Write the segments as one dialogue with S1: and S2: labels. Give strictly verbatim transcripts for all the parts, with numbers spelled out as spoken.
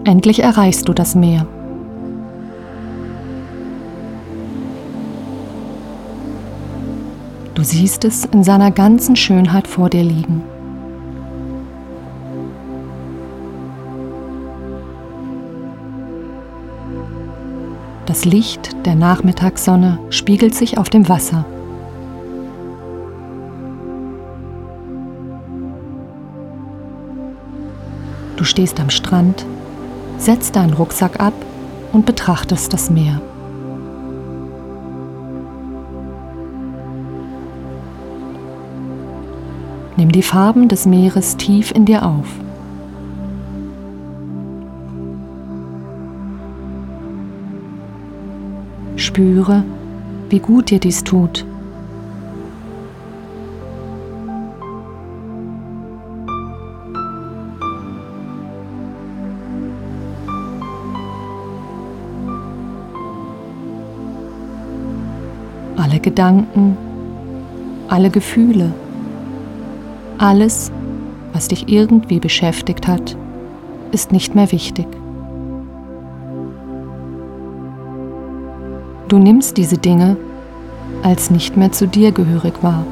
S1: Endlich erreichst du das Meer. Du siehst es in seiner ganzen Schönheit vor dir liegen. Das Licht der Nachmittagssonne spiegelt sich auf dem Wasser. Du stehst am Strand, setzt deinen Rucksack ab und betrachtest das Meer. Nimm die Farben des Meeres tief in dir auf. Spüre, wie gut dir dies tut. Alle Gedanken, alle Gefühle, alles, was dich irgendwie beschäftigt hat, ist nicht mehr wichtig. Du nimmst diese Dinge als nicht mehr zu dir gehörig wahr.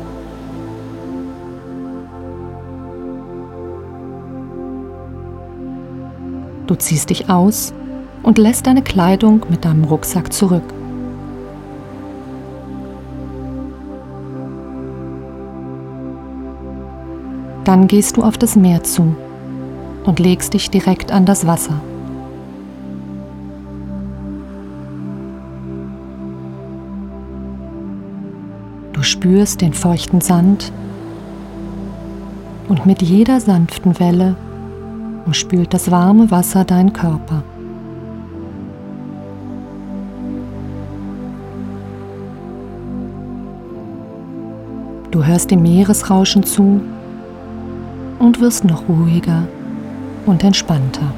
S1: Du ziehst dich aus und lässt deine Kleidung mit deinem Rucksack zurück. Dann gehst du auf das Meer zu und legst dich direkt an das Wasser. Du spürst den feuchten Sand und mit jeder sanften Welle umspült das warme Wasser deinen Körper. Du hörst dem Meeresrauschen zu und wirst noch ruhiger und entspannter.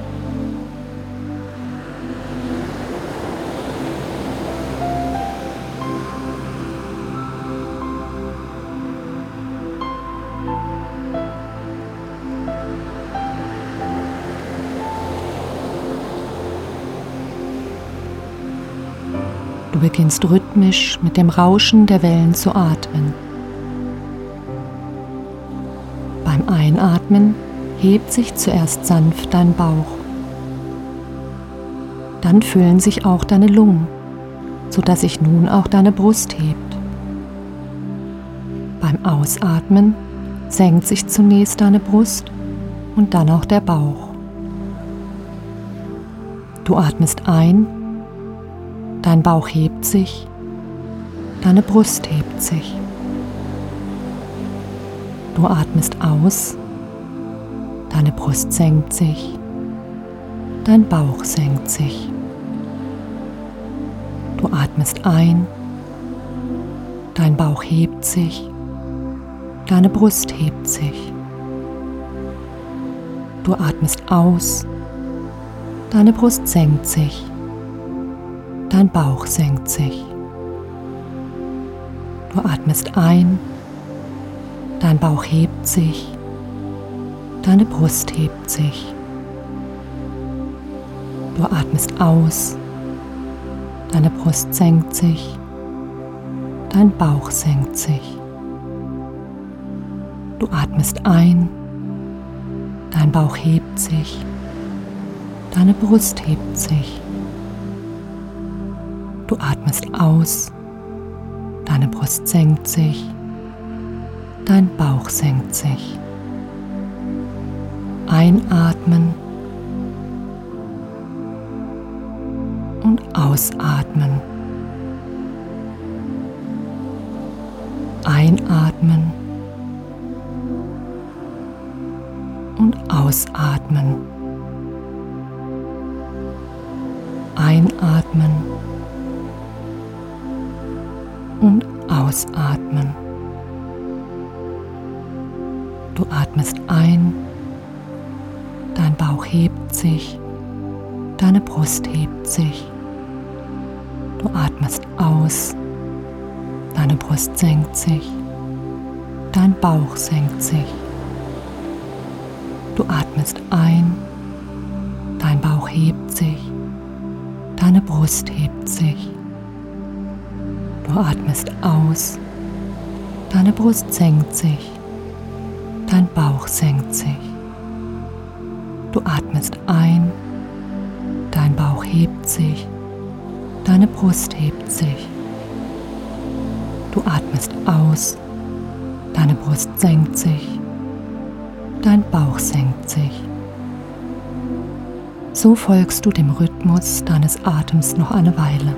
S1: Du beginnst rhythmisch mit dem Rauschen der Wellen zu atmen. Beim Einatmen hebt sich zuerst sanft dein Bauch. Dann füllen sich auch deine Lungen, sodass sich nun auch deine Brust hebt. Beim Ausatmen senkt sich zunächst deine Brust und dann auch der Bauch. Du atmest ein, dein Bauch hebt sich, deine Brust hebt sich. Du atmest aus, deine Brust senkt sich, dein Bauch senkt sich. Du atmest ein, dein Bauch hebt sich, deine Brust hebt sich. Du atmest aus, deine Brust senkt sich, dein Bauch senkt sich. Du atmest ein, dein Bauch hebt sich, deine Brust hebt sich. Du atmest aus, deine Brust senkt sich, dein Bauch senkt sich. Du atmest ein, dein Bauch hebt sich, deine Brust hebt sich. Du atmest aus, deine Brust senkt sich, dein Bauch senkt sich. Einatmen und ausatmen. Einatmen und ausatmen. Einatmen und ausatmen. Du atmest ein, dein Bauch hebt sich, deine Brust hebt sich. Du atmest aus, deine Brust senkt sich, dein Bauch senkt sich. Du atmest ein, Dein Bauch hebt sich, deine Brust hebt sich. Du atmest aus, deine Brust senkt sich, dein Bauch senkt sich. Du atmest ein, dein Bauch hebt sich, deine Brust hebt sich. Du atmest aus, deine Brust senkt sich, dein Bauch senkt sich. So folgst du dem Rhythmus deines Atems noch eine Weile.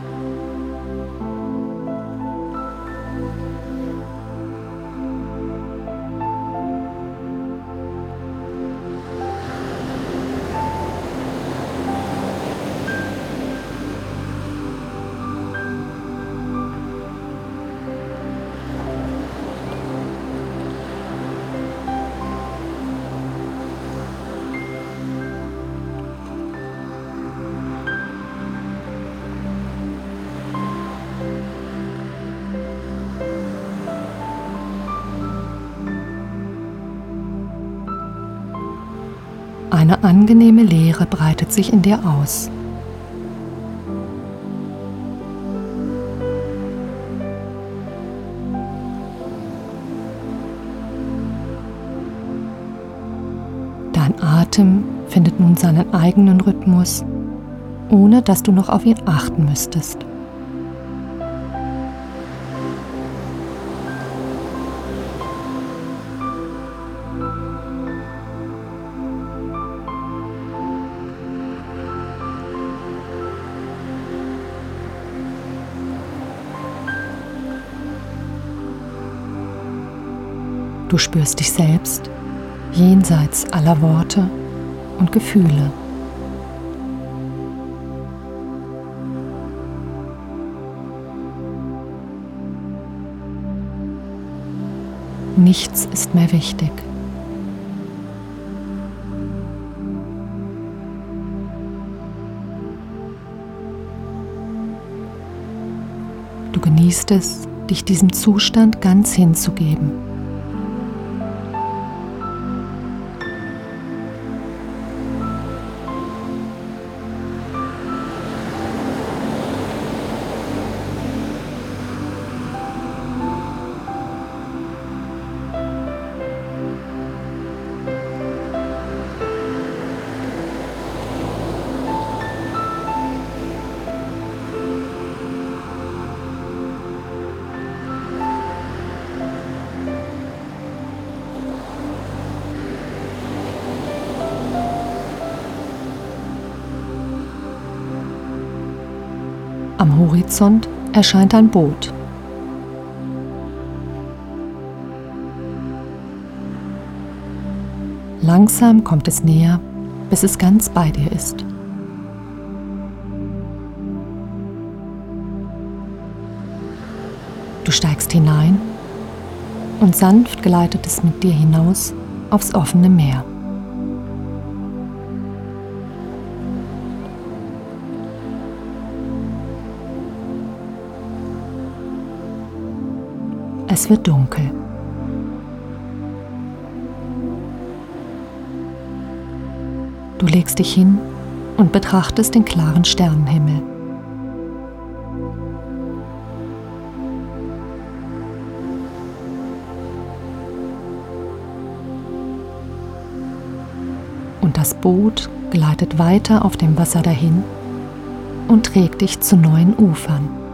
S1: Eine angenehme Leere breitet sich in dir aus. Dein Atem findet nun seinen eigenen Rhythmus, ohne dass du noch auf ihn achten müsstest. Du spürst dich selbst jenseits aller Worte und Gefühle. Nichts ist mehr wichtig. Du genießt es, dich diesem Zustand ganz hinzugeben. Am Horizont erscheint ein Boot. Langsam kommt es näher, bis es ganz bei dir ist. Du steigst hinein und sanft gleitet es mit dir hinaus aufs offene Meer. Es wird dunkel. Du legst dich hin und betrachtest den klaren Sternenhimmel. Und das Boot gleitet weiter auf dem Wasser dahin und trägt dich zu neuen Ufern.